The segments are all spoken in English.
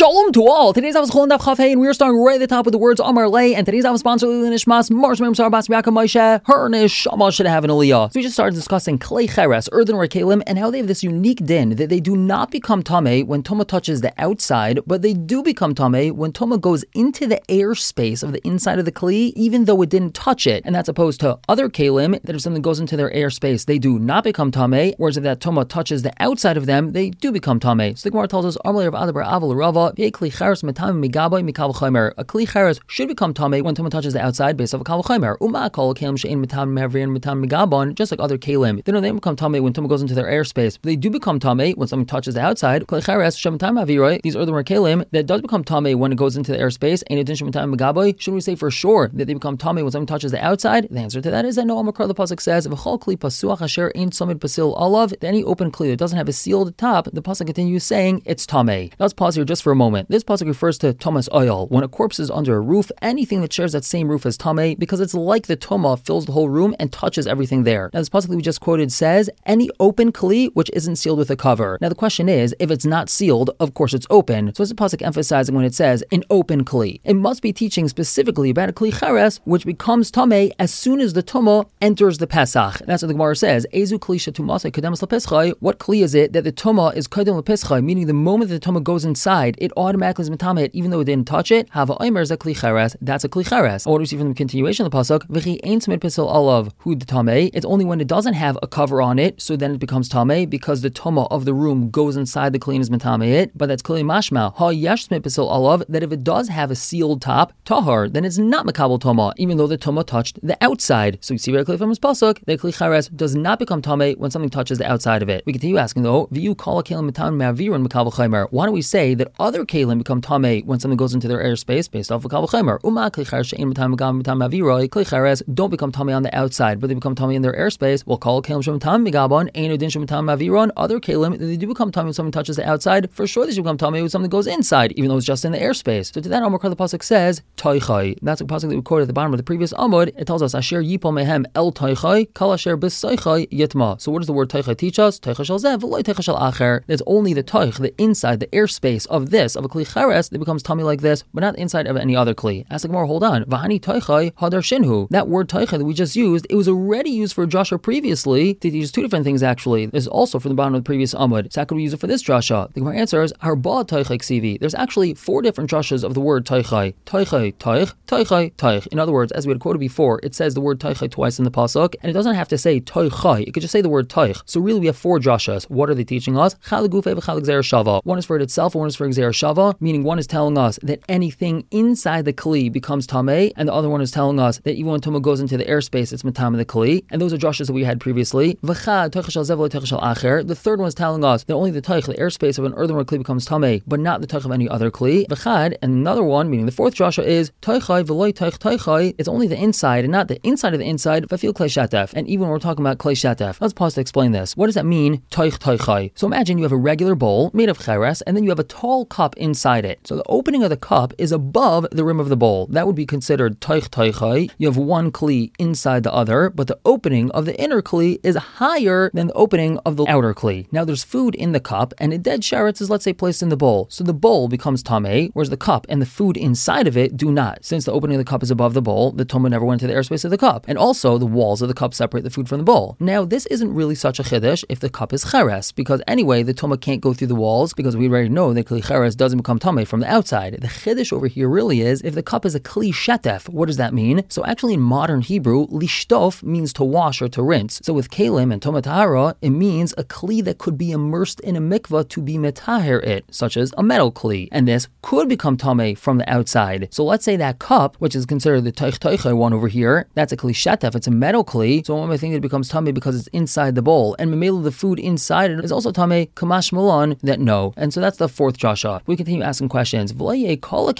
Shalom to all. Today's Daf is Cholon Daf Chaf Hey, and we are starting right at the top with the words Amar Lei. And today's Daf is sponsored by Nishmas Marsh Mem Sar Bas Yaakov Moshe. Her neshama should have an aliyah. So we just started discussing klei cheres, earthenware kalim, and how they have this unique din that they do not become tamei when tuma touches the outside, but they do become tamei when tuma goes into the airspace of the inside of the kli, even though it didn't touch it. And that's opposed to other kalim that if something goes into their airspace, they do not become tamei. Whereas if that tuma touches the outside of them, they do become tamei. So the Gemara tells us Amar Lei Rav Adabar Aval Rava. A kli should become tamei when tuma touches the outside based off a kal v'chomer. Just like other kalim, they don't become tamei when tuma goes into their airspace. But they do become tamei when something touches the outside. These earthenware kalim that does become tamei when it goes into the airspace. Should we say for sure that they become tamei when something touches the outside? The answer to that is that no. The pasuk says, any open kli that doesn't have a sealed top, the pasuk continues saying it's tamei. Now let's pause here just for a moment. This pasuk refers to tumas oil. When a corpse is under a roof, anything that shares that same roof as tamei, because it's like the tuma fills the whole room and touches everything there. Now this pasuk that we just quoted says any open kli which isn't sealed with a cover. Now the question is, if it's not sealed, of course it's open. So what's the pasuk emphasizing when it says an open kli? It must be teaching specifically about a kli cheres which becomes tamei as soon as the tuma enters the Pesach. That's what the Gemara says. Ezu kli shetumasa kedemas lepeschai. What kli is it that the tuma is kedem lepeschai? Meaning the moment that the tuma goes inside, it automatically is metamet even though it didn't touch it. Hava omer is a kli cheres. That's a kli cheres. Or what do we see from the continuation of the pasuk? V'chi ein tzmed pisil alav hu tamei. It's only when it doesn't have a cover on it, so then it becomes tamei because the tuma of the room goes inside the kli and is metamet it. But that's kli mashma ha yesh tzmed pisil alav, that if it does have a sealed top tahar, then it's not makabel tuma even though the tuma touched the outside. So you see very clearly from this pasuk that kli cheres does not become tamei when something touches the outside of it. We continue asking though, v'yu kol kalim metam ma'aviron makabel chaymer. Why don't we say that other kalim become tamei when something goes into their airspace based off of kal v'chomer? Uma kli cheres she'ein metam ma'aviroi. Kli cheres don't become tamei on the outside, but they become tamei in their airspace. We'll call kalim she'metam megabon ein odin she'metam ma'aviron. Other kalim, they do become tamei when something touches the outside. For sure they should become tamei when something goes inside, even though it's just in the airspace. So to that Amar the pasuk says toichai. That's a pasuk that we quoted at the bottom of the previous amud. It tells us asher yipol mehem el toichai kal asher b'soichai yitma. So what does the word toichai teach us? Toichai shel zeh v'loi toichai shel acher. It's only the toich, the inside, the airspace of this, of a kli cheres, that becomes tummy like this, but not the inside of any other kli. Ask the Gemara, hold on. V'hani toichai hadar shinhu. That word toichai that we just used, it was already used for Joshua previously to teach us two different things actually. This is also from the bottom of the previous amud. So how could we use it for this drasha? The Gemara answers, harba toichai ksivi. There's actually 4 different drashas of the word toichai. Toichai, toich, toichai, toich. In other words, as we had quoted before, it says the word toichai twice in the pasuk, and it doesn't have to say toichai. It could just say the word toich. So really we have 4 drashas. What are they teaching us? One is for it itself, one is for Gzeir Shava, meaning one is telling us that anything inside the kli becomes tamei, and the other one is telling us that even when tuma goes into the airspace, it's matam the kli. And those are drashas that we had previously. The third one is telling us that only the taich, the airspace of an earthenware kli becomes tamei, but not the taich of any other kli. And another one, meaning the 4th drasha, is taichai v'loi taich taichai. It's only the inside and not the inside of the inside. V'afil klei shatef. And even when we're talking about klei shatef, let's pause to explain this. What does that mean? Taich taichai. So imagine you have a regular bowl made of cheres, and then you have a tall cup inside it. So the opening of the cup is above the rim of the bowl. That would be considered taich taichai. You have one kli inside the other, but the opening of the inner kli is higher than the opening of the outer kli. Now there's food in the cup, and a dead sheretz is, let's say, placed in the bowl. So the bowl becomes tamei, whereas the cup and the food inside of it do not. Since the opening of the cup is above the bowl, the tuma never went into the airspace of the cup. And also, the walls of the cup separate the food from the bowl. Now, this isn't really such a chiddush if the cup is cheres, because anyway, the tuma can't go through the walls, because we already know that kli cheres doesn't become tamei from the outside. The chiddush over here really is, if the cup is a kli shetef, what does that mean? So actually in modern Hebrew, lishtof means to wash or to rinse. So with kalim and tuma tahara, it means a kli that could be immersed in a mikvah to be metaher it, such as a metal kli. And this could become tamei from the outside. So let's say that cup, which is considered the taich taichai one over here, that's a kli shetef, it's a metal kli. So one might think that it becomes tamei because it's inside the bowl. And memela, the food inside it is also tamei kamash malon, that no. And so that's the 4th drasha. We continue asking questions. We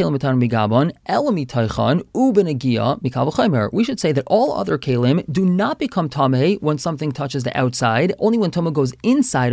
should say that all other kalim do not become tamei when something touches the outside. Only when tuma goes inside of it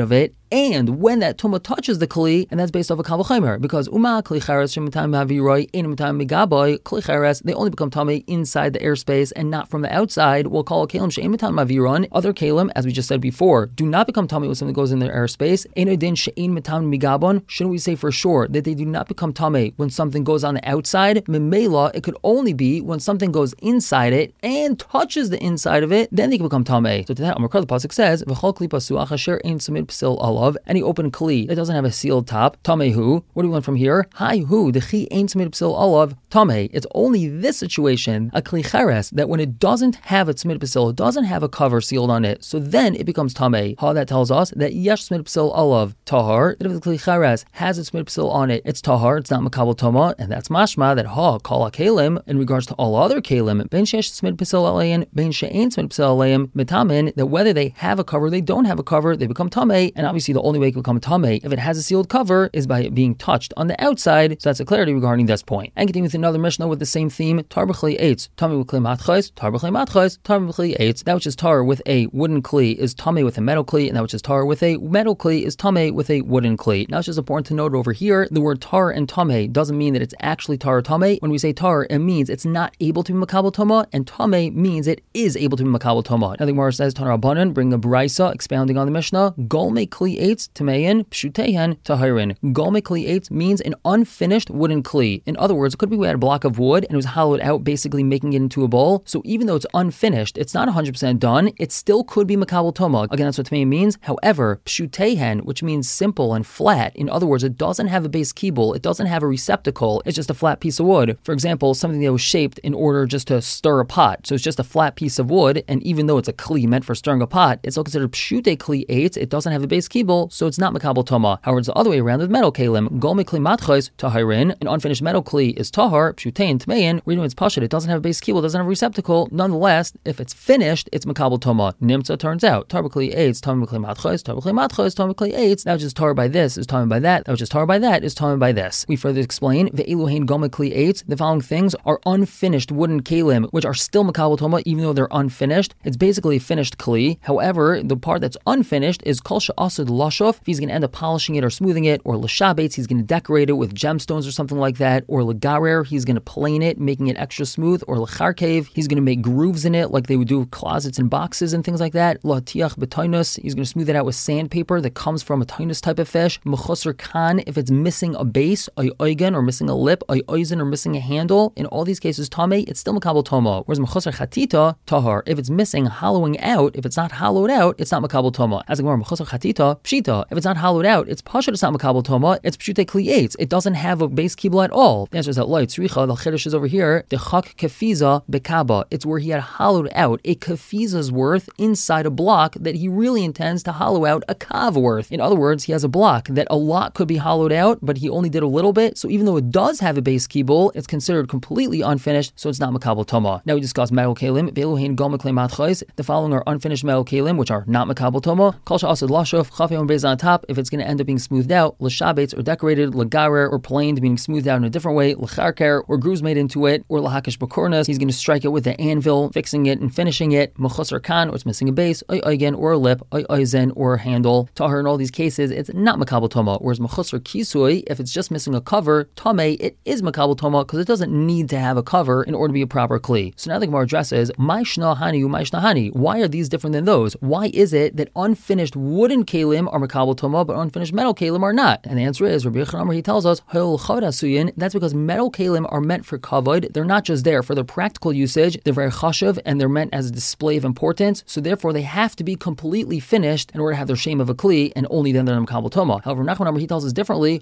and when that tuma touches the kli, and that's based off a kal v'chomer, because uma kli cheres shemitam haviroi ein mitam migaboy kli cheres, they only become tamei inside the airspace and not from the outside. We'll call a kalim she'ein mitam haviron. Other kalim, as we just said before, do not become tamei when something goes in their airspace. Ein odin she'ein mitam migabon. Shouldn't we say for sure that they do not become tamei when something goes on the outside? Memela, it could only be when something goes inside it and touches the inside of it, then they can become tamei. So to that, Amar the pasuk says, "V'chol kli pasuach asher ein samid psil alav." Any open kli that doesn't have a sealed top, tamei hu. What do we learn from here? Hi hu the chi ein samid psil alav tamei. It's only this situation, a kli cheres, that when it doesn't have a tzmid psil, it doesn't have a cover sealed on it, so then it becomes tamei. How that tells us that yesh tzmid psil alav tahar. That if the kli cheres has a tzmid psil on it, it's tahar. It's not makabel toma, and that's mashma that ha kol kalim in regards to all other kalim ben shesh tzmid psil alein ben she'ein tzmid psil aleim mitamin, that whether they have a cover, they don't have a cover, they become tamei. And obviously the only way it can become tamei if it has a sealed cover is by it being touched on the outside. So that's a clarity regarding this point. And continue with another Mishnah with the same theme. Tar b'chli eitz tamei with kli matchos, tar b'chli matchos, tar b'chli eitz. That which is tar with a wooden kli is tamei with a metal kli, and that which is tar with a metal kli is tamei with a wooden kli. Now it's just important to note over here, the word tar and tamei doesn't mean that it's actually tar or tamei. When we say tar, it means it's not able to be makabel toma, and tamei means it is able to be makabel toma. Now the Gemara says, Tanar Rabbanan, bring a brisa expounding on the Mishnah. Golme kli eitz tamein pshutehen tahirin. Golme kli eitz means an unfinished wooden kli. In other words, it could be we had a block of wood and it was hollowed out, basically making it into a bowl. So even though it's unfinished, it's not 100% done, it still could be makabel toma. Again, that's what tamein means. However, pshutehen, which means simple and flat. In other words, it doesn't have a base kibul, it doesn't have a receptacle, it's just a flat piece of wood. For example, something that was shaped in order just to stir a pot. So it's just a flat piece of wood, and even though it's a kli meant for stirring a pot, it's still considered pshute kli eitz. It doesn't have a base kibul, so it's not makabel toma. However, it's the other way around with metal kalim. Golme kli matchos tahirin. An unfinished metal kli is tahar, pshutein tmein. We're doing its pashut. It doesn't have a base kibul, doesn't have a receptacle. Nonetheless, if it's finished, it's makabel toma. Nimtza turns out tar b'kli eitz, tar b'kli matchos, tar b'kli matchos, tar b'kli eitz. That which is tar by this is tar by that. That which is tar by that is tar by this. We further explain ve'eluhein golme kli eitz. The following things are unfinished wooden kalim, which are still makabel toma even though they're unfinished. It's basically a finished kli. However, the part that's unfinished is kol she'asud lashov. If he's going to end up polishing it or smoothing it, or l'shabetz, he's going to decorate it with gemstones or something like that, or l'garer, he's going to plane it, making it extra smooth, or l'charkev, he's going to make grooves in it like they would do with closets and boxes and things like that. L'tiach b'tainus, he's going to smooth it out with sandpaper that comes from a tainus type of fish. Mechusar kan, if it's missing a base, ay oigen, or missing a lip, ay oizen, or missing a handle. In all these cases, tamei, it's still makabel toma. Whereas mechusar chatita, tahar, if it's missing hollowing out, if it's not hollowed out, it's not makabel toma. As a gemara, mechusar chatita, pshita, if it's not hollowed out, it's pashut, it's not makabel toma, it's pshute kli eitz. It doesn't have a base kibul at all. The answer is that light. Tzricha, the chiddush is over here, the chak kefiza bekaba. It's where he had hollowed out a kefiza's worth inside a block that he really intends to hollow out a kav worth. In other words, he has a block that a lot could be hollowed out, but he only did a little bit. So even though it does have a base kibul, it's considered completely unfinished, so it's not makabel toma. Now we discuss metal kalim. Ve'eluhein golme kli matchos. The following are unfinished metal kalim, which are not makabel toma. Kol she'asud lashov, chafim beis on top. If it's going to end up being smoothed out, l'shabetz, or decorated, l'garer, or planed, meaning smoothed out in a different way, l'charker, or grooves made into it, or l'hakish b'kornas, he's going to strike it with the anvil, fixing it and finishing it. Mechusar kan, or it's missing a base, ay oigen, or a lip, ay oizen, or a handle. Tahar, in all these cases, it's not makabel toma. Whereas mechusar kisui, if it's just missing a cover, tamei, it is makabel toma because it doesn't need to have a cover in order to be a proper kli. So now the Gemara addresses, my shna hani u my shna hani. Why are these different than those? Why is it that unfinished wooden kalim are makabel toma, but unfinished metal kalim are not? And the answer is, Rabbi Yochanan, he tells us, that's because metal kalim are meant for kavod. They're not just there for their practical usage. They're very chashuv, and they're meant as a display of importance. So therefore, they have to be completely finished in order to have their shame of a kli, and only then they're makabel toma. However, Nachman, he tells us differently,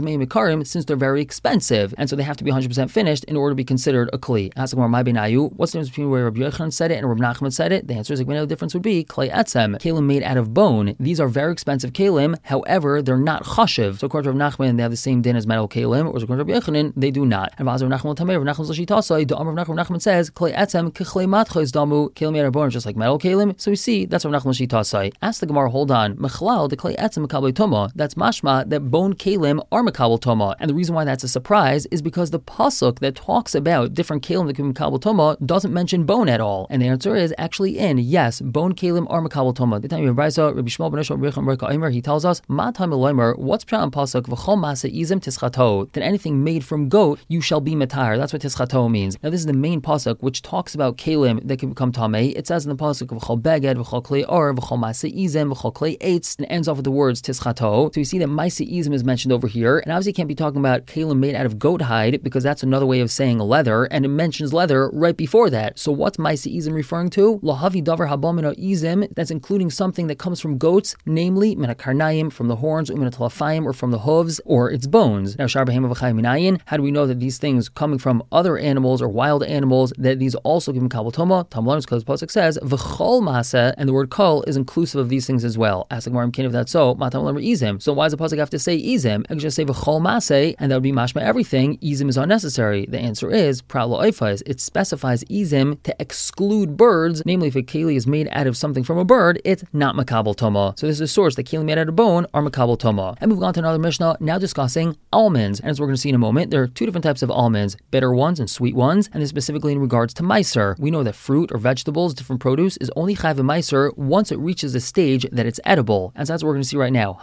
since they're very expensive, and so they have to be 100% finished in order to be considered a kli. Ask Gemara, my benayu, what's the difference between where Rabbi Yochanan said it and Rabbi Nachman said it? The answer is like, the difference would be klei etzem, kalim made out of bone. These are very expensive kalim. However, they're not chashiv. So according to Rabbi Nachman, they have the same din as metal kalim, or according to Rabbi Yochanan, they do not. And Rabbi Nachman says klei etzem kechlei matchos damu, kalim made out of bone, just like metal kalim. So we see that's Rabbi Nachman shitasai. Ask the Gemara, hold on, mechlal the klei etzem makabel toma. That's mashma that bone kalim are makabel toma. And the reason why that's a surprise is because the pasuk that talks about different kalim that can be makabel toma doesn't mention bone at all. And the answer is actually in, yes, bone kalim are makabel toma. The time of Rabbi Shmuel ben Rabbi He tells us, what's pshat in pasuk v'chol masa izim tischato, that anything made from goat you shall be matar. That's what tischato means. Now this is the main pasuk which talks about kalim that can become tamei. It says in the pasuk v'chol beged v'chol klei or v'chol masa izim v'chol klei eitz, and ends off with the words tischato. So you see that masa izim is mentioned over here, and obviously can't be talking about kalim made out of goat hide because that's another way of saying leather, and it mentions leather right before that. So what's masa izim referring to? Lahavi davar habamino izim, that's including something that comes from goats, namely minakarnayim, from the horns, uminatlafayim, or from the hooves, or its bones. Now, how do we know that these things coming from other animals or wild animals, that these also give kabel toma? Because the pasuk says v'chol masa, and the word kol is inclusive of these things as well. Ask the Gemara, if that's so, izim. So why does the pasuk have to say izim? I could just say v'chol masa, and that would be mashma everything. Izim is unnecessary. The answer is pra'lo oifais. It specifies izim to exclude birds, namely if a keli is made out of something from a bird, it's not makabel toma. So this is a source that keli made out of bone are makabel toma. And moving on to another Mishnah, now discussing almonds. And as we're going to see in a moment, there are two different types of almonds, bitter ones and sweet ones, and this specifically in regards to meiser. We know that fruit or vegetables, different produce, is only chayv meiser once it reaches a stage that it's edible. And so that's what we're going to see right now.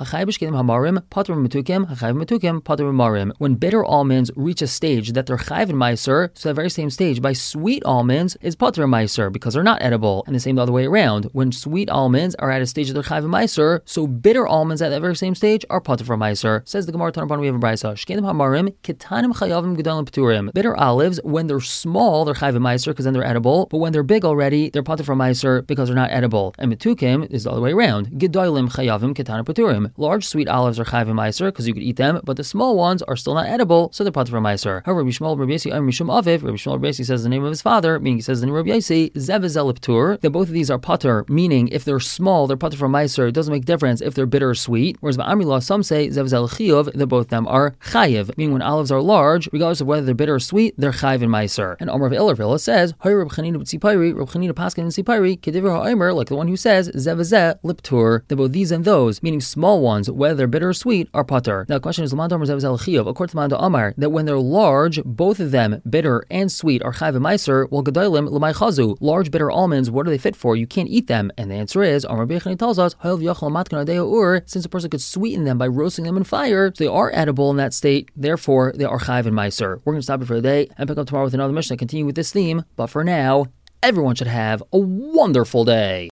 When bitter almonds reach a stage that they're chayv meiser, so that very same stage by sweet almonds is pater meiser because they're not edible. And the same the other way around. When sweet almonds are at a stage that they're chayv meiser, so bitter almonds at that very same stage are pater meiser. Says the Gemara Tanabon, we have a brayso. Shkenim hamarim ketanim chayavim gedalim pturim. Bitter olives, when they're small, they're chayv meiser because then they're edible. But when they're big already, they're pater meiser because they're not edible. And metukim is the other way around. Gedalim chayavim ketanim pturim. Large sweet olives are chayv meiser because you could eat them, but the small ones are still not edible, so they're pater meiser. However, Rabbi Shmuel Rabbi Yossi Mishum Aviv, Rabbi Shmuel Rabbi Yossi says the name of his father, meaning he says the name of Rabbi Yossi, zevezel ptur, that both of these are pater, meaning if they're small, they're pater meiser. It doesn't make difference if they're bitter or sweet. Whereas by Amri some say zevezel chiyuv, that both of them are chayiv, meaning when olives are large, regardless of whether they're bitter or sweet, they're chayiv and meiser. And Amar of Ilervilla says, Hay Reb Chanina b'tzipayri, Reb Chanina paskin and tzipayri, kediver ha'omer, like the one who says zevezeh liptur, that both these and those, meaning small ones, whether they're bitter or sweet, are pater. Now the question is, Lamad Amar zevezel chiyuv, according to Manda Amar, that when they're large, both of them, bitter and sweet, are chayiv and meiser. Well, gedolim l'may chazu, large bitter almonds, what are they fit for? You can't eat them. And the answer is, Amar Bechani tells us, since a person could sweeten them by roasting them in fire, so they are edible in that state, therefore they are chayiv and meiser. We're going to stop it for the day and pick up tomorrow with another Mishnah, continue with this theme, but for now, everyone should have a wonderful day.